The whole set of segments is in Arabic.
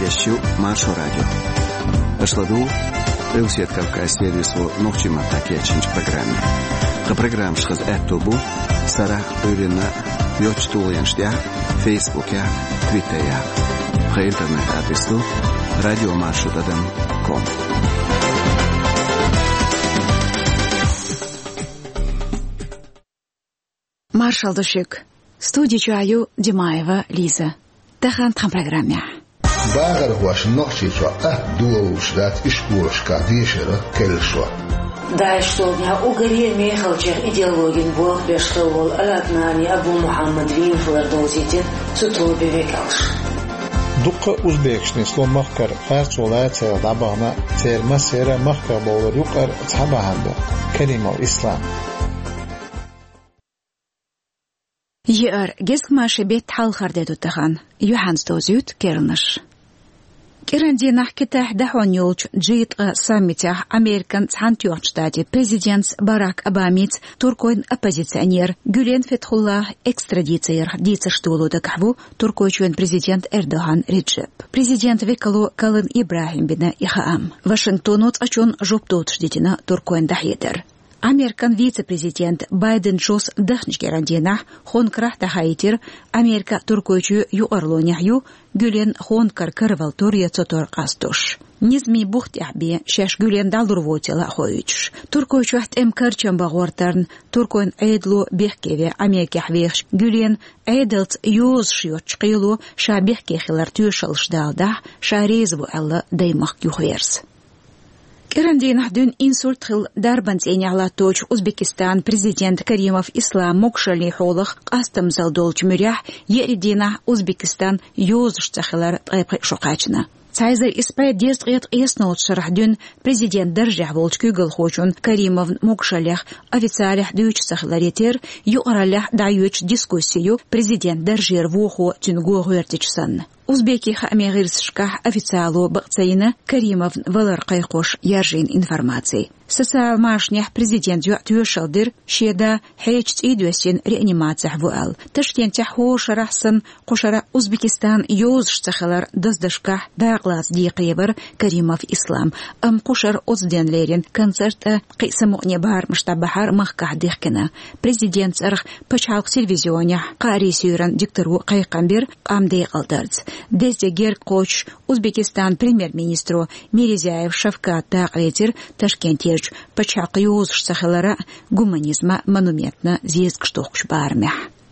Кещу Маршо радио. Ашладу Элсиет Кавказ сервису Нохчима Такечинч программе. Ха программ шхаз Эттубу Сара Өрина Йочтулянштя Фейсбуке Твиттере. Ха интернет адресу radiomarshodadan.com. Маршал Душик. Студия Чаю Димаева Лиза. Тахан там программе. Багар ваш ночи шо дуалушдат ишкуршка дишера келшо. Да что дня угоре мехалчер идеологин бог бештовол алатнани Абу Мухаммад вин флардозитин сутубе векалш. دقة أوزبكشني سلو مخكر خارج ولاية دعبانا تير مسيرة مخكر بولر يقر تحبها هذا كلمة الإسلام يأر جسك ما شبيت حال خردتو تخان يوحانس دوزيوت كيرنش كيرن دي نحكي دحون يولج جيت ساميتح أمريكان تحانتيوح штате президент Барак Обамит туркоин оппозиционер Гюлен Фетхуллах экстрадициер дица штулу дакахву туркойчуен президент Эрдоган Реджеп. Президент векалу Калын Ибрахим бина Ихаам. Вашингтонот ачон жоптот ждитина туркоин дахьедер. Американ вице-президент Байден Джос дахничгерандина хонкрах дахайтир Америка туркойчу юарлонихю Гюлен хонкар карвалтурия цотор кастуш. Низми бухт яхби шаш Гюлен далдурвотила хойч. Туркойчу ахт эмкарчан багвартарн туркоин эйдлу бехкеве Америка хвеш Гюлен эйдлт юз шьоч қилу ша бехкехилар тюшалшдалда ша резву алла даймах юхверс. Керандин ахдун инсульт хил дарбанцени ала точ Узбекистан президент Каримов Ислам мокшали холах астам залдолч мурях еридина Узбекистан юзштахлар тайпы шокачна. Цайзер испайд дестрет эснолт шарахдун президент держах волч кюгл хочун Каримов мокшалях официалях дюч сахларетер юаралях даюч дискуссию президент держер воху тюнгу гуертичсан. Узбеких американских официалу бакцаина Каримов валар кайкош яржин информации. Социал машнях президент юатюшалдир шеда хейчт идуесин реанимация вуал. Ташкент яху шарахсан кошара Узбекистан юз штахалар даздашка даглаз диqeber Каримов Ислам. Кошар озденлерин концерта қисаму небар мштабахар махках дихкина. Президент царх пачалк телевизионя қари сюран диктору қайқамбир амдей қалдардз. Дезде гер коч Узбекистан премьер-министру Мирзияев Шавкат Тaqветир Ташкенте пачақ юз штахалара гуманизма монументна зезг штохш бармях.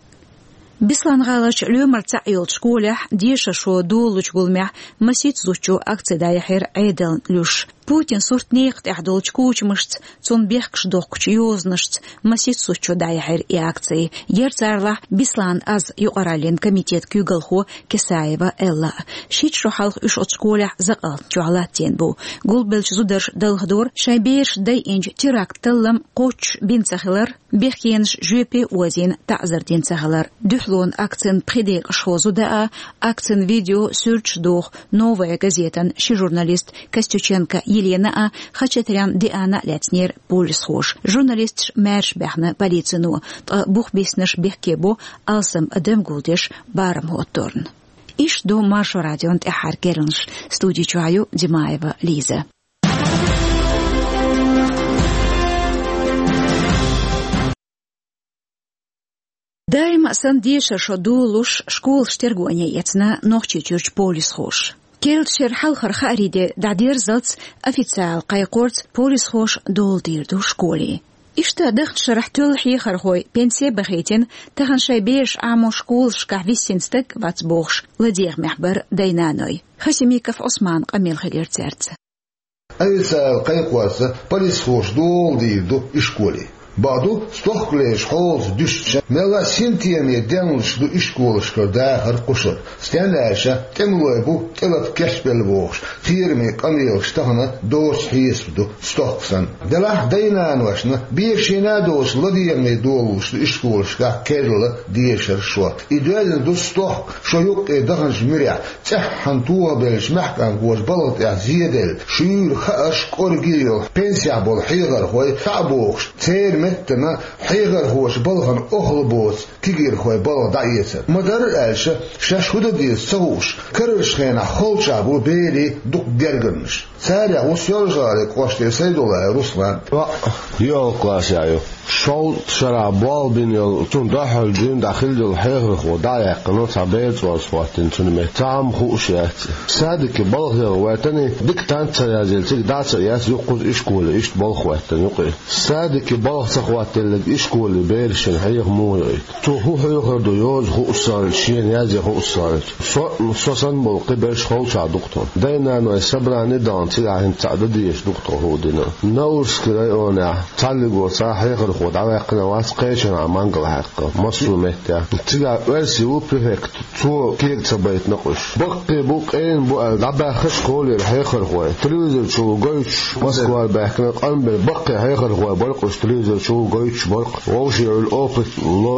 Бислан галач люмарца йол школях диша шо дулуч булмях масит зучу акцияда яхер айдал люш. Путин сорт нехт яхдолч кучмышц, цон бехкш дохкч юзнышц, масит зучу да яхер и акции. Ерцарлах Бислан аз юарален комитет кюгалхо Кесаева Элла. Шит шохалх уш от школях закал чуалатен бу. Гулбелч зудерш далхдор шайбеш дай инж теракт таллам коч бинцахлар бехкенш жюпе уазин тазардин цахлар. Дюхлон акцент предек шозуда, акцент видео сюрч дух, новая газета, ши журналист Костюченко Елена Хачатрян Диана Лятнер Полисхош. Журналист Мерш Бехна полицину, бух беснеш бехкебо, алсам Адам Гулдеш барам хоторн. Иш до Маршо радион эхар кернш, студия Чаю Димаева Лиза. Дайм сандиша шодулуш школ штергоня яцна нохчи чурч полис хош. Келчер халхар хариде дадир залц официал кайкорт полис хош дол дирду школи. Ишта дахт шарахтул хихар хой пенсия бахетен тахан шайбеш аму школ шкависинстек вацбохш ладех мехбар дайнаной. Хасимиков Осман Камил Хагерцерц. Официал кайкорт полис хош дол дирду школи. بعدو استخلش حوز دشت ملا سنتيمي دنش دو إشكولش كردا هر قشر استناشا تملوبو تلف كشبل بوش فيرمي قميلش تهنا دوس حيس دو استخسن دلح دينان وشنا بيشينا دوس لديمي دولوش دو إشكولش كا كيرل ديشر شو إدوال دو استخ شو يوك دهنج مريع تحن توها بلش محكان قوش بلط زيدل شير خاش كورجيل بنسيع بالحيغر هوي تعبوش تير متنا حيغر هوش بلغن أخلبوس كيغير خوي بلغ دعيسة مدار الألشة شاش هدى دي السوش كرش خينا خلشابو بيلي دوك درغنش سارع وسيولجاري قوشتي سيدولا روسلان يو كلاس يايو شول شرابال بين يلتون داخل جين داخل الحيغر خدايا قنوت عبيت وصواتين تنمي تعم خوشيات سادك بلغ يغواتني ديك تانت سيازيلتك دات سياس يقود إشكول إشت بلغ واتن يقي سادك بلغ سخواتن لك إشكول بيرشن حيغ مويغي تو هو حيغر دويوز هو أسال شين يازي هو أسال سوسن بلقي بيرش خلشا دكتور دينا نوي سبراني دان تلاهن تعدديش دكتور هو دينا نورس كراي اونا تعلقوا صاحيغر خود عواقنا واسقيشن عمانقل حقا مصر مهتا تلا ورسي وبريفكت تو كيك تبايت نقش بقي بوقين بقى دعبا خش كولي الحيخر خوي تلوزر شو قويتش مسكوال باحكنا قنبل بقي حيخر خوي بلقش تلوزر شو قويتش بلق ووشي الأوبت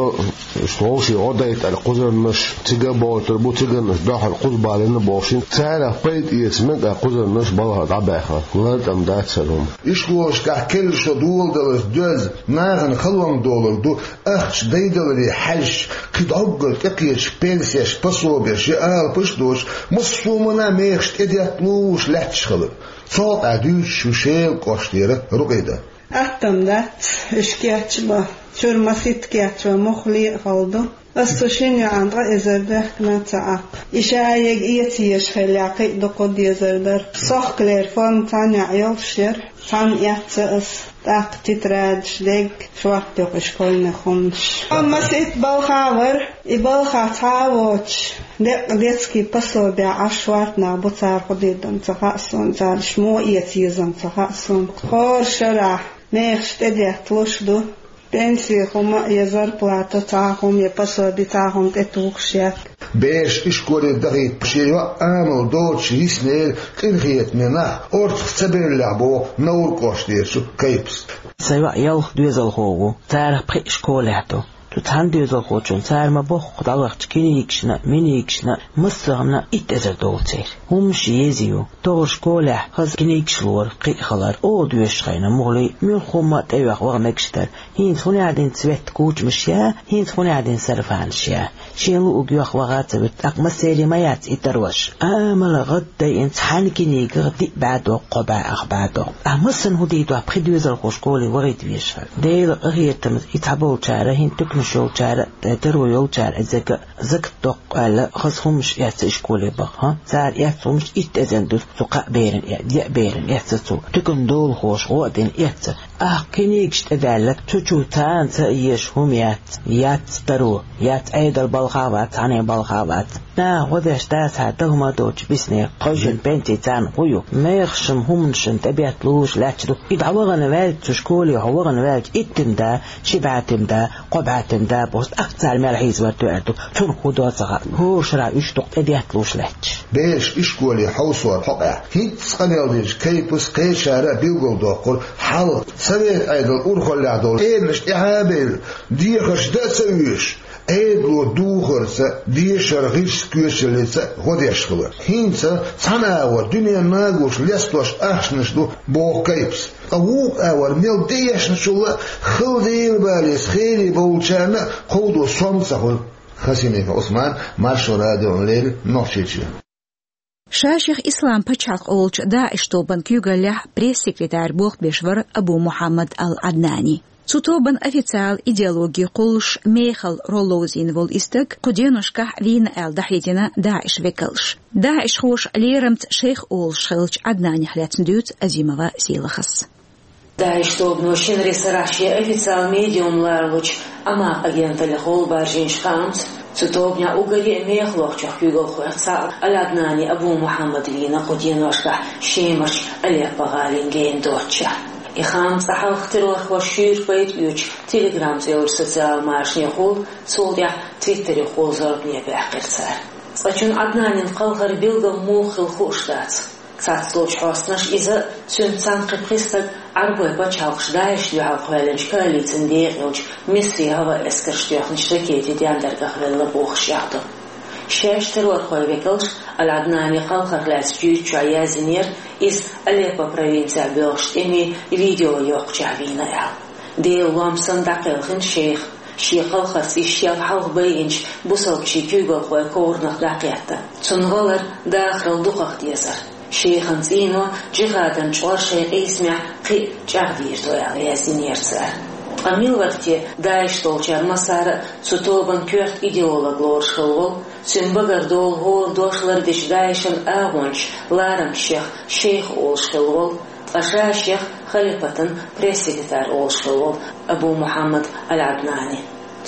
ووشي غدايت القزر نش تيجا بول تربو تيجا نش داخل قزبا لنا بوشين تعالى بيت يسمد القزر نش بلها دعبا خلال أمداد سلهم إشكوش كحكل شدول دلس دوز ناغن خلوان دولر دو أخش ديدلري حش قد عقل تقيش بيلسيش بصوبيش يقال بشدوش مصومنا ميخش إدياتلوش لحتش خلب صوت عدوش وشيل قوشتيرة رقيدة أحتمدت إشكياتشبا شرمسيتكياتشبا مخلي خلدو السوشين عندها إزردة نتاعق إشاعيق إيتيش خلاقي دقود يزردر صح كلير فون تاني عيال شير تان يتسأس تاق تترادش ديك شواتيق إشكولنا خونش أما سيت بالخاور إبالخا تعاوش ديتسكي بسو بيع عشواتنا بطار قديدن تخاصون تار شمو إيتيزن تخاصون خور شرح نيخش تديت لشدو Пенсии хума я зарплата тахум я пособи тахум тетукшят. Беш ишколи дагит пшева амал доч иснел кинхиет мена орт цаберлабо наур коштешу кайпс. Сайва ял дуезал хогу тар пшколято. تهنديزل خوچون سر ما با خدا وقت کنی یکشنا منی یکشنا مستغنا ایتزر دولتر همش یزیو دورش کوله خز کنی یکشلور قیخلار او دوش خینا مغلی میل خوما تیوخ وغمکشتر هین خونی عدین سویت کوچ مشیا هین خونی عدین سرفانشیا شیلو اوگیوخ وغات بت اقما سری مایات ایتروش امال غد انت حنکنی غدی بعدو قبا اخبادو امسن هدی دو بخدیزل خوش کولی وغیت بیشتر دیل اغیتم ایتابول چاره هین تکنش شو چار ترو یو چار زک توق على خصهمش يعتش كولي بقى صار يعتمش يتزندو سوق بيرن يا بيرن يعتسو تكون دول خوش غودين يعت كنيكش تدلك تشو تان تيش هم يات ترو يات ايد البلخاوات عن البلخاوات نا غدش تاس هاتهما دوج بسني قجن بنتي تان ويو ما يخشم همشن تبيت لوش لاتشدو يدعوغن والد تشكولي هوغن والد اتمدا شبعتمدا قبعتمدا بوست أكثر من الحيز ورتوعدو تون خدا صغار هو شرع يشتق تبيت لوش لاتش بيش إشكولي حوصور حقا هيت سقنيالديش كيبس قيشارة بيوغل دوقل حل سويت أيضا أرخل لعدول إيرنش إعابل ديخش دا سويش ايدلو دوخرسا ديشر غيش كيشلسا غديشخلا هينسا صناور دنيا ناغوش لستوش احشنشدو بو كيبس اوق اور ميل ديشنشولا خلديل باليس خيلي بولچانا قودو صمصخل خسينيك عثمان مارشو راديو ليل نوشيچي شاشيخ إسلام بچاق أولج داعش طوبان كيوغالح بريس-секретарь بوخت بيشور أبو محمد العدناني. Цутobан официал идеологии кулш мейхал роллоузин вол истек куденушках вин эл дахидина Даиш векалш. Даиш хош лерамт шейх Олш хелч Аднани хляцндют Азимова силахас. Даиш тобно шинри сараши официал медиум ларлуч ама агентали хол баржинш хамт Цутобня угари мейхлохчах югал хуяца Аднани Абу Мухаммад вина куденушках шеймарч алепагалин гейн доча. إخام صحاح تروح وشير بيت يوج تليجرام تيور سوشيال مارشني خول صوديا تويتر خول زربني بحقر صار. صچون عدنان القلقر بيلغ موخ الخوشدات. كسات لوش حسناش إذا سنتان قبقيستك عربوي بچاوش دايش لعاق والنش كالي تنديق يوج مصري هوا اسكرش تيوخنش ركيتي ديان درقه ولا بوخش يعطو. شاش تروح خوي بيكلش العدناني قلقر لاس جيوش عيازينير إس أليبا провинция بيوشت إمي فيديو يوق جعبينا إعل. ديل وامسن دقيقين شيخ الخاص الشيخ حلق بينش بوصل شيكوغل خوي كورنخ دقيقة تنغلر داخل دقق ديزر شيخن زينو جغادن شوار شيخ اسمع قي جغدير دويا يازين يرسار أميل وقتي دايش طولشار مسار سوتوبن كورت إيديولوج لورشخلول سنبغر دول هول دوشلر ديش دايشن آغونش لارم شيخ أولشخلول أشا شيخ خليفتن بريسيكتار أولشخلول أبو محمد العدناني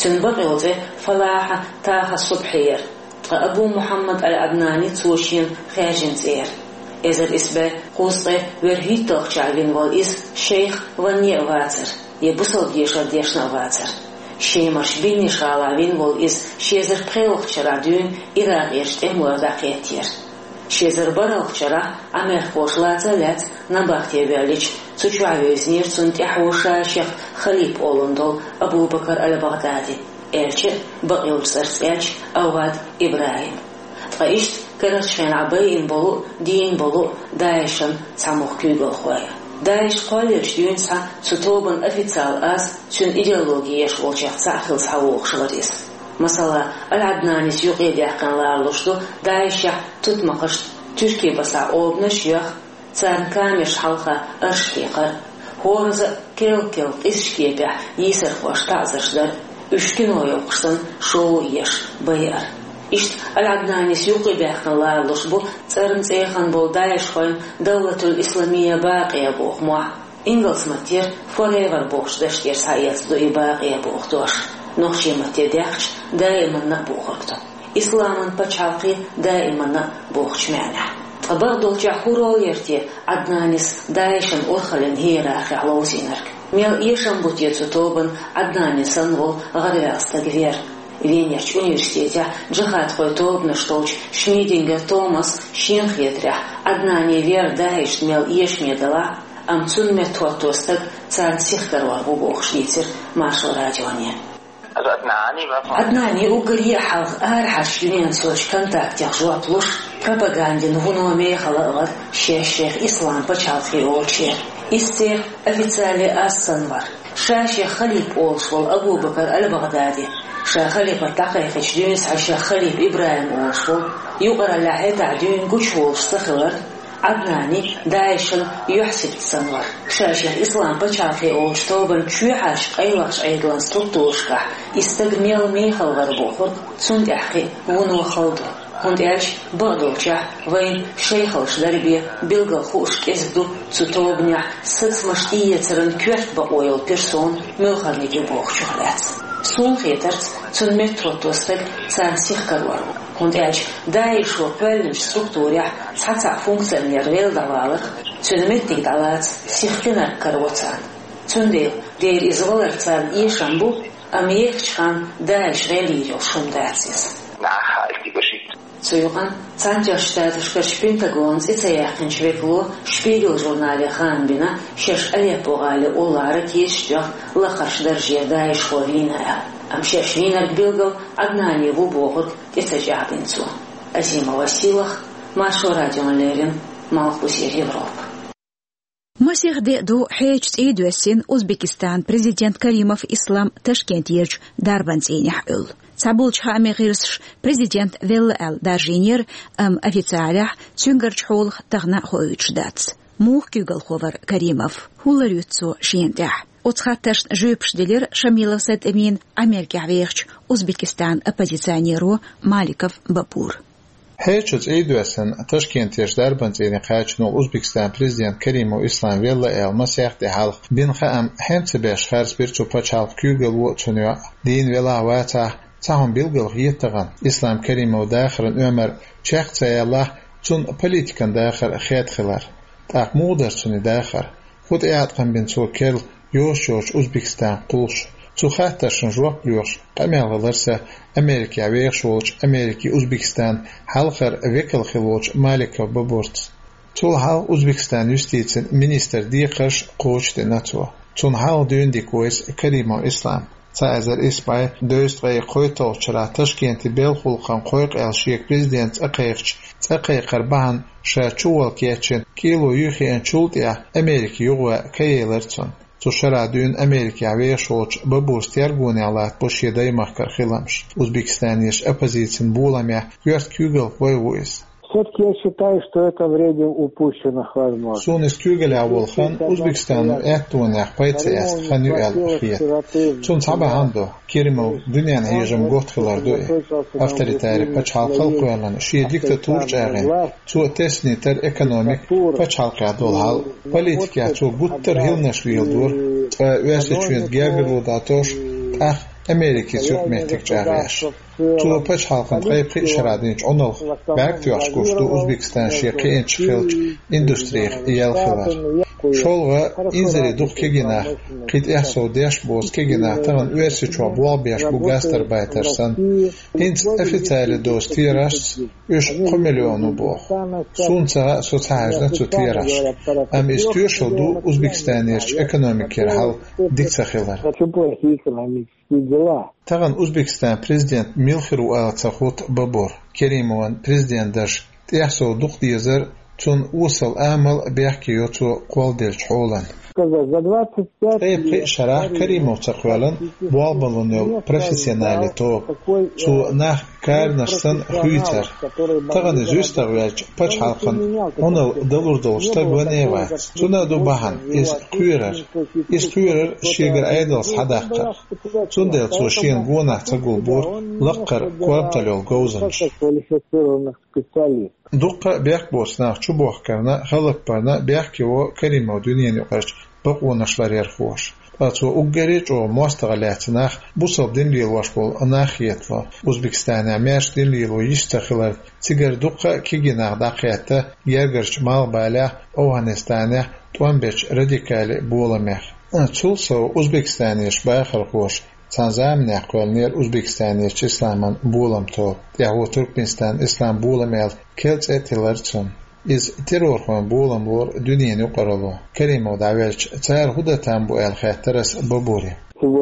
سنبغر فلاحة تاها الصبحير أبو محمد العدناني توشين خاجن زير إذا إسبه قوصة ورهيتوخ شعبين والإس شيخ ونية واتر يبصل ديشنا واتر شيمش بيني شغالين والإس شيزر بخيوخ شرادون إراغ يشتهم ورداقيتير شيزر براوخ شرا أمير خوشلاتا لات نباختي بياليش تشوعوزنير تنتحوشا شيخ خليب أولندول أبو بكر البغدادي إلشي بقيول سرس إلش أوغاد إبراهيم فإشت كرشين عباين بولو دين بولو دايشن ساموخ كيغل خويا دايش قوليش ديونسا ستوبن أفيتال أز تون إيديولوجيش والشيخ ساخل سحووخ شغديس مثلا العدناني سيوقي ديحقن لارلوشدو دايشة تتمقشت تركي بسا أوبنش يخ تان كاميش حلقة أرشكيقر هورز كيل إسشكيبح يسر خوش تعزرشدر اشكنو يوقشتن شو يش بيار إشت العدناني سيوقي بيحقن لارلوشبو ترن تيخن بول دايش خوين دولة الإسلامية باقية بوخ موع إنجلس ماتير فوريفر بوخش دشتير سايت دوي باقية بوخ دوش نوخشي ماتير ديخش دائما نبوخرتو إسلاما بچالقي دائما نبوخش معنا برضو جاخورو يرتي عدنانيس دايشن أرخلن هيراخي علوزينرك ميل إيشن بوتيتو توبن عدنانيسن وول غرياستغفير Венерч университете джихад хой тобны штолч Шмидингер Томас Шинхетрях одна невер дайш мел еш медала амцун метуатостак цан сихтарвар бубох шлицер Маша радионе. Однани угорье халх архаш юнен соч контактях жуатлуш пропагандин вуноме халавар шех ислам почалхи олчер. Истер официальный ассанвар. Шаши халиб олшвал Абу Бакр аль-Багдади. شاخليف متلقى يخشدين شاخليف إبراهيم وصل يقرأ لحيت عدين قش وصخور عدناني دايشل يحسب تسنور شاشة إسلام بشافي أوشتوبن شو عاشق أي وقش أيضا ستوشكح استقميل ميخل غربوخر سند أحقي ونو خلدو هند إلش بغدوشة وين شيخلش دربي بلغل خوش كزدو تتوبنيا ست مشتية ترن كوحت بقويل بيرسون ملخرني جبوخ شغلات سون خيترت تون متروتوستك تان سيخكروار هند إلش دايش وبلنش ستركتوريح تحتع فونكسيونير ويل دوالق تون متك دالات سيختنا كروتان تون دير إزغلر تان إيشامبو أم يخشخان دايش ريليجو شمداتيس Zuyuqan, Santiago-Štatiškas Pentagons itsayaqin shveklu Spiegel журнале Ханбина шеш Алеппоғали олары тиешчақ лақаршдар жерда ишхорина. Амшеш винарк билгал однани вубоғыт итсажабинцу. Азима Василах, Маша радион Лерин, Малхусер Европа. مسيغدي دو حيج تيدو السين أوزبكستان президент Каримов Ислам Ташкент يرج داربان سينيح أول سابولش هامي غيرسش президент ويل أل دارجينير أفيتالح تنجرج حول تغنى خويتش داتس موخ كيغل خوفر كريموف هولر يتسو شينتح وتخطش جوبش ديلر شميلов سيد أمين أمريكا عويخش أوزبكستان أبозиционеру Маликов Бапур هيتشوز إيدوسن تشكين تيش داربان زيني قاچنو أوزبكستان президент كريمو إسلام ويلا إل مسيح دي حالق بين خام حمت باش خارج بيرچو پچالق كيوغل وطنيو دين ويلا واتا تاهم بيلغل غيتغن إسلام كريمو داخرن أمر چاق تايالله تون پوليتيكن داخر خيات خلار تاق مودر توني داخر خود إعادقن بين تو كيل يوش أوزبكستان قولش تو خاطرشن جواب بلوش قميل غلرسة أمريكا ويخشولش أمريكي أوزبكستان حلقر وكل خلوش مالك ببورت تول حال أوزبكستان يستيتن منيستر ديقش قوش دي ناتو تون حال دون دي كويس كريمو إسلام تازر إسباي دوست غي قويتو شرا تشكينتي بيلخلقان قويق الشيك بريزيدنت أقيقش تقيقر بحن شا چوال كيتشن كيلو يوخي أن شولتيا أمريكي يغوى كييلرتون تشرادون أمريكا ويشوش ببوست يرجوني على بوشي دايما خلامش أوزبكستانيش أبازيتين بولاميا يرت كيوغل ويويس. Все-таки я считаю, что это время упущенных возможностей. Сунис кюгель аволхан Узбекистану эттуанах пайцеяст ханю элхиет. Сун саба хандо киримо дуньян хижем гохтхилардуи. Авторитари пачхалқал қуялан шие диктатур чағин. Цу теснитер экономик пачхалқа долхал. Политика цу гуттер хилнаш вилдур. Уэси чуент геагрудатош ах Amerika Türkmenlik çağırış. Tuğ paç halkın qayıqı işaradınç onul bəktüyaş qoşdu Uzbekistan şeqi ençxilç industriyik iyalxilar. Şolğa inzeri duq keginah qit ehsodiyaş boz keginah tağın üyesi çoğu bualbiyaş bu gastarbaytarsan hins oficiali dost tiraş 3 milyonu boğ. Sunca sotsahajna tu tiraş. Am istiyuşuldu Uzbekistaniyerç ekonomikir hal diksaxilar. Таган Узбекистан президент Милхиру Алцахут Бабур Керимован президент даш тясо духдизер тун усал амал бяхки йоту қолдерч холан. Эйпли шарах Керимов цахвалан буалбалунел профессионали топ цу нах карнашсан хуитер. Таган зюстагвяч пач халкан онал далурдолста гванева. Цуна дубахан из кюрер шигер айдалс хадахтар. Цундел цу шин гунах цагулбур лаққар кварталел гоузанч. Дукка бяк боснах чубохкарна халакпарна бяхки о Керимов дуньяни qarş baqonaşlar yarxoş. Atso uggeriç o mostagalatsnach busab dinlil washbol anaxiyetva. Uzbekistana mesh dinlil o yishtaxilar tigar dukka kiginaq daqiyata yergerch malbala Afganistana tuanbech radikali bolamach. Atso Uzbekistanish baxarxoş. Tanzamne aqvalner Uzbekistanish islaman bolamto. Yahu Turkmenistan islam bolamel kelts etilarçın. Iz terrorxon bolamlar dünyani qaralo. Kerimov davelch tsar hudatan bu el-xatras baburi.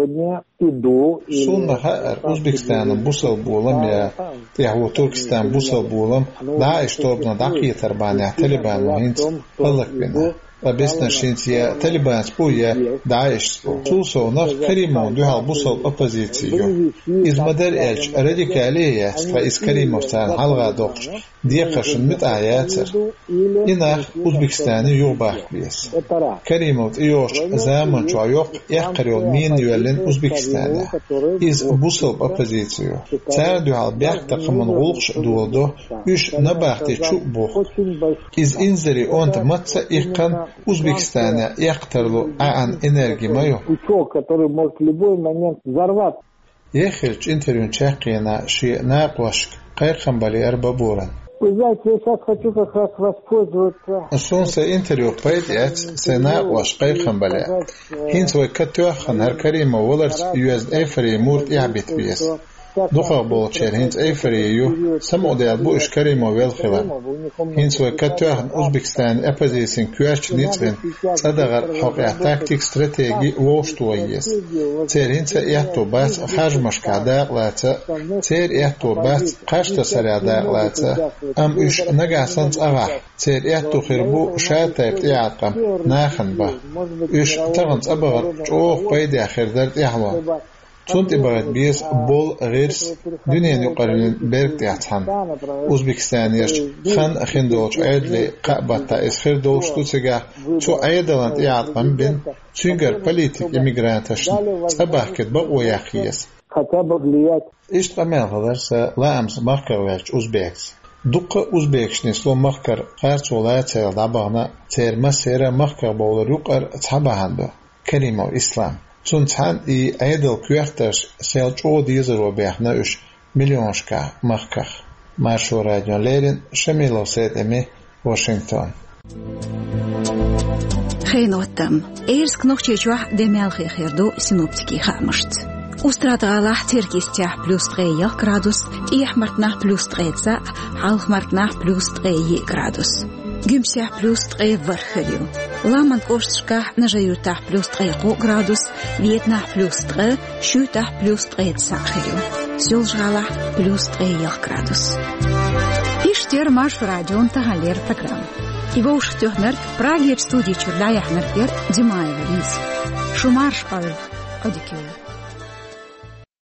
Sunna har Uzbekistan'ın busal bolam ya Yahu Turkistan busal bolam Daesh tobna daqiyatar bani Taliban hint qalaq bina. Abesna şintiya Taliban spoya Daesh spo. Sulsona Kerimov duhal busal opozisiyo. Iz madar elch radikaliyat fa iz Kerimov tan halga doqch diqashin mitayatır. İnah Uzbekistan'ı yoğbaq biyes. Kerimov iyoş zaman çoğuk yaqriyol min yölün Uzbekistan'a. İz busal opozisiyo. Tsar duhal biaq taqımın gulqş duoldo üç nabaqti çuq buq. İz inzeri onda matsa iqqan Uzbekistan'a yaqtarlu aan energi mayo. Который может в любой момент взорваться. Ехерч интервью чaqina şi naqwaşk qayqambali arbabуran. Вы знаете, я сейчас хочу как раз воспользоваться. Сонса интервью пойдет, сена ваш qayqambali. Хинс way katwaxan har Karima Wallards USA фри мурт ябит бис. Духа болчер хинс эйфрию самодел бу иш Karima wel khilan. Хинс way katwaxan Uzbekistan opposition küaç nitven sadagar haqqa taktik strateji woshtoyes. Ter hins ehto bas hajmashka daqlatsa ter ehto bas qashta saradaqlatsa am ish nagasan tsaga ter ehto khirbu shatayt yaqam naxan ba ish tagans abagar çoq payda axirdar yahwa Sunt ibaret biz bol g'irs dünyanın yuqarının berk diyathan. Uzbekistan yerç xan xindolç aydli qabatta isxir dolştusiga ço aydalant yatqam bin çünger politik immigrantashn sabahket ba oyaqiyes. İşt qamel qadarsa laams maqarwach Uzbeks. Dukka Uzbekishni slom maqar qarçolatsa dabana terma sera maqar bawlar yuqar tabahandu. Kerimov islam Suntan i aydal kuyaqtash selço dizero behna 3 milyonshka maqaq. Marsho radyolerin Shamilov Sedemi Washington. Xeynotam. Ersk noqchechwah demelxi xirdu sinoptiki xamsht. Устрадгалах теркистях плюс 3 градус, ихмартнах плюс 3, халхмартнах плюс 3 градус. Гюмсях плюс 3 вархелю. Ламан кошчках нажаютах плюс 3 градус, Вьетнах плюс 3, Шютах плюс 3 сахелю. Сёлжгалах плюс 3 градус. Иштер маш радион тагалер программ. Его уж тёхнер Праге в студии Чурлаяхнер Димаева Лиз. شمارش قال أديكيو